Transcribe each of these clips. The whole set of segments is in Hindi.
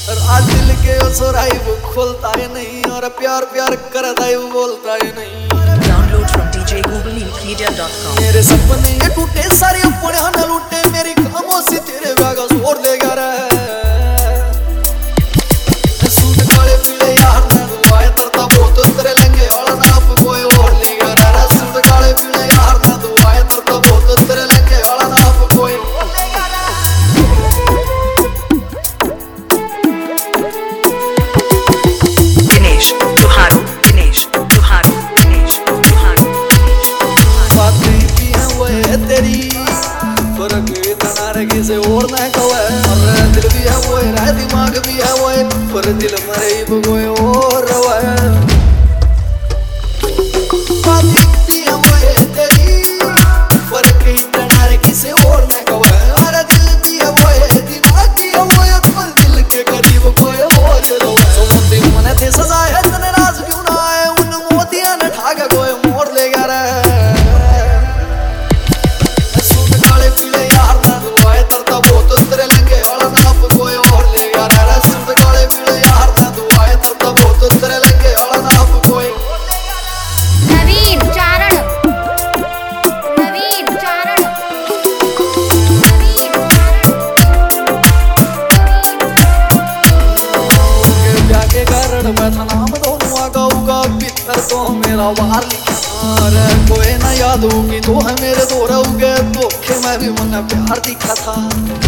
आज दिल के सोराई वो खोलता है नहीं और प्यार प्यार करता है वो बोलता है नहीं। Download from djgooglemedia.com। मेरे सपने ये टूटे सारे अपने न लूटे, मेरी खामोशी तेरे बागा जोर लेगा रे। सूट काले पीले यार ना दुआए तरता बहुत तेरे लंगे वाला नाप कोई और लेगा रे। सूट काले पीले यार ना दुआए तरता बहुत तेरे लंगे वाला नाप कोई और लेगा रे। दिनेश तुहारू, दिनेश तुहारू, दिनेश तुहारू। बातें की हैं वो है तेरी, फर्क इतना रखी से और ना कवे। और दिल भी है वो है, दिमाग भी है वो है, पर दिल मरे कोई और रवे। बातें की हैं वो है तेरी, फर्क इतना रखी से और ना कवे। और दिल भी है वो है, दिमाग भी है वो है, पर दिल के करीब कोई और रवे। समुद्री मन थे सजा है तने राज क्यों ना आए, उन मोतियां न ठाका कोई मोर ले गया रे। मैं था नाम दोनों आगा भीतर तो मेरा बाहर लिखा रे। कोई ना याद होगी तो है मेरे दो रहोगे धोखे में भी मन प्यार दिखा था।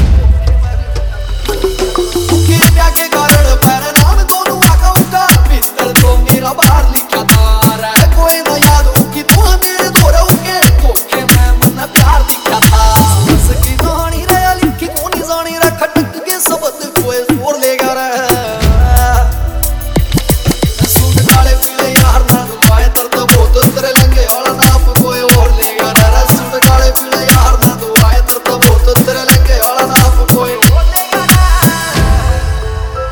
प्यार के कारण मेरा नाम दोनों आगा भीतर तो मेरा बाहर लिखा था रे। कोई ना याद होगी तो है मेरे दो रहोगे धोखे में मन प्यार दिखा था। उसकी कहानी रे लिखी कौन जानी रे, खटक के शब्द कोई जोर लेगा रे।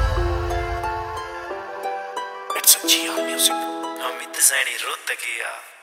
It's a G R music. हम इतने रुत किया।